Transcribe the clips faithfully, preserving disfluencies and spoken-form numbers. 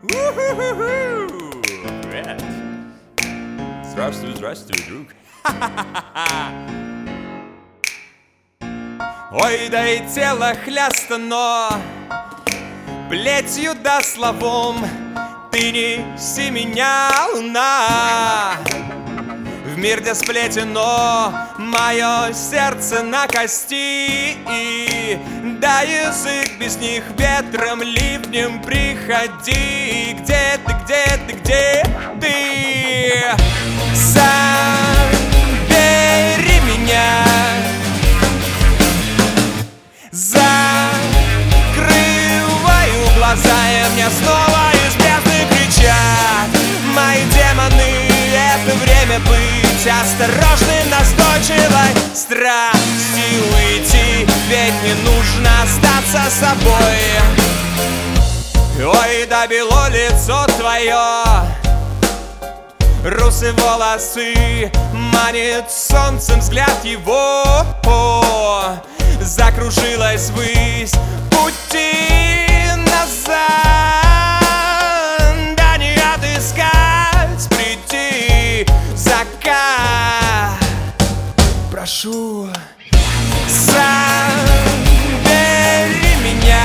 У-ху-ху-ху! Привет! Здравствуй, здравствуй, друг! Ой, да и тело хлястано плетью да словом. Ты неси меня, луна, в мир, где сплетено мое сердце на кости. И да язык без них ветром, ливнем приходи. Где ты, где ты, где ты? Забери меня, закрываю глаза, и мне снова из бездны кричат мои демоны. Это время быть осторожным, настойчивой страстью уйти, ведь не нужно остаться собой. Ой, да бело лицо твое, русые волосы, манит солнцем взгляд его. Закружилась ввысь пути назад, да не отыскать, прийти закат. Прошу, забери меня,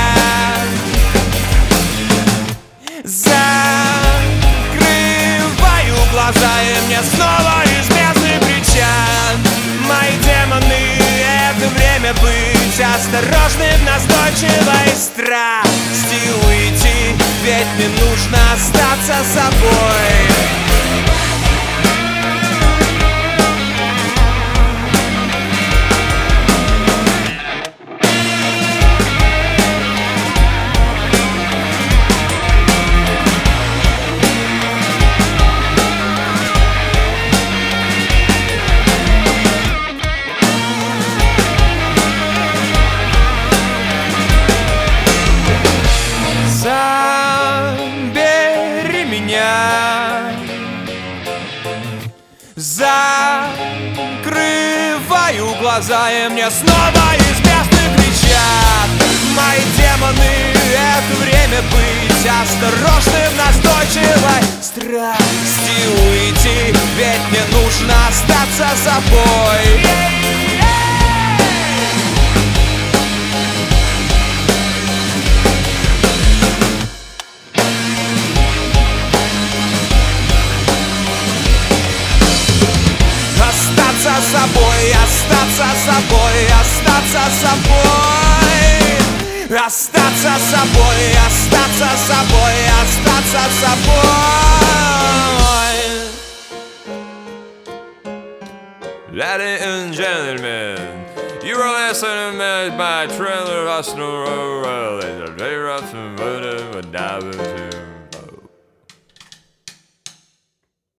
закрываю глаза, и мне снова из бездны кричат мои демоны. Это время быть осторожным, настойчивой страсти уйти, ведь не нужно остаться собой. Забери меня, закрываю глаза, и мне снова из бездны кричат мои демоны. Это время быть осторожным, настойчивой страсти уйти, ведь не нужно остаться собой. Остаться собой, остаться собой, остаться собой, остаться собой, остаться собой, остаться собой. Ladies and gentlemen, you are listening to my trailer, Arsenal, it's a very rough and